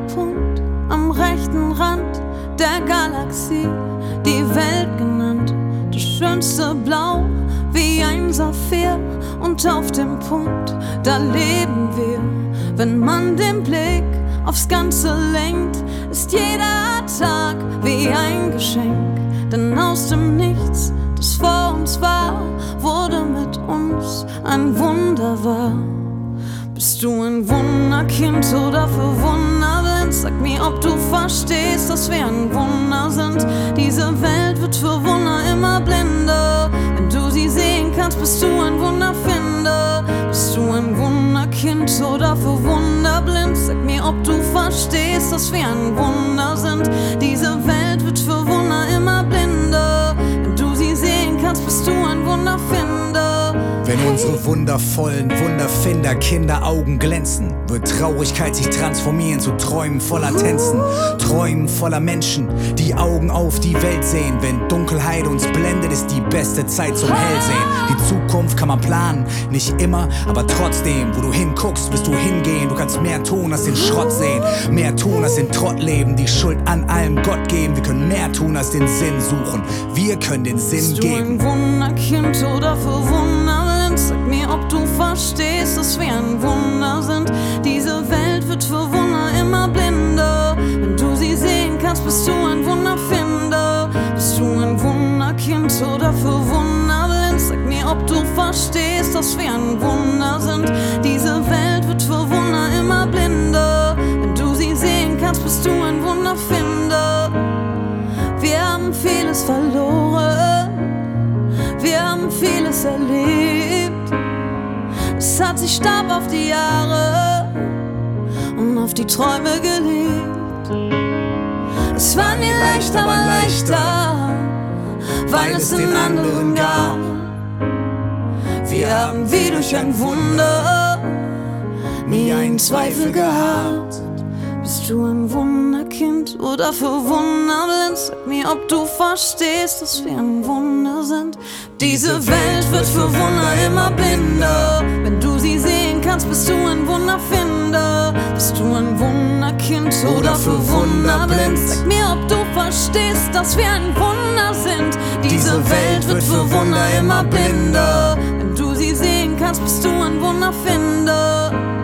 Punkt am rechten Rand der Galaxie, die Welt genannt, das schönste Blau wie ein Saphir. Und auf dem Punkt, da leben wir. Wenn man den Blick aufs Ganze lenkt, ist jeder Tag wie ein Geschenk. Denn aus dem Nichts, das vor uns war, wurde mit uns ein Wunder wahr. Bist du ein Wunderkind oder für Wunderblind? Sag mir, ob du verstehst, dass wir ein Wunder sind. Diese Welt wird für Wunder immer blinder. Wenn du sie sehen kannst, bist du ein Wunderfinder. Bist du ein Wunderkind oder für Wunderblind? Sag mir, ob du verstehst, dass wir ein Wunder sind. Diese Welt wird für Wunder immer blinder. Wenn du sie sehen kannst, bist du ein Wunderfinder. Wenn unsere wundervollen Wunderfinder-Kinderaugen glänzen, wird Traurigkeit sich transformieren zu Träumen voller Tänzen. Träumen voller Menschen, die Augen auf die Welt sehen. Wenn Dunkelheit uns blendet, ist die beste Zeit zum Hellsehen. Die Zukunft kann man planen, nicht immer, aber trotzdem. Wo du hinguckst, wirst du hingehen. Du kannst mehr tun, als den Schrott sehen. Mehr tun, als den Trott leben. Die Schuld an allem Gott geben. Wir können mehr tun, als den Sinn suchen. Wir können den Sinn geben. Bist du ein Wunderkind oder für Wunderblind? Sag mir, ob du verstehst, dass wir ein Wunder sind. Diese Welt wird für Wunder immer blinder. Wenn du sie sehen kannst, bist du ein Wunderfinder. Bist du ein Wunderkind oder für Wunderblind? Sag mir, ob du verstehst, dass wir ein Wunder sind. Diese Welt wird für Wunder immer blinder. Wenn du sie sehen kannst, bist du ein Wunderfinder. Wir haben vieles verloren, wir haben vieles erlebt. Es hat sich Staub auf die Jahre und auf die Träume gelegt. Es war nie leicht, aber leichter, weil es den anderen gab. Wir haben wie durch ein Wunder nie einen Zweifel gehabt. Bist du ein Wunderkind oder für Wunderblind? Sag mir, ob du verstehst, dass wir ein Wunder sind. Diese Welt wird für Wunder immer blinder. Wenn du sie sehen kannst, bist du ein Wunderfinder. Bist du ein Wunderkind oder für Wunderblind? Sag mir, ob du verstehst, dass wir ein Wunder sind. Diese Welt wird für Wunder immer blinder. Wenn du sie sehen kannst, bist du ein Wunderfinder.